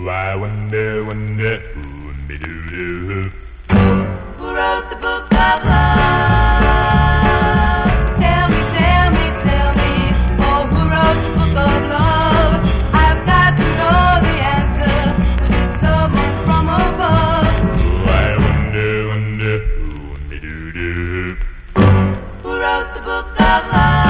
I wonder, wonder, who-me-doo-doo. Who wrote the book of love? Tell me, tell me, tell me. Oh, who wrote the book of love? I've got to know the answer. Was it someone from above? I wonder, wonder, who-me-doo-doo. Who wrote the book of love?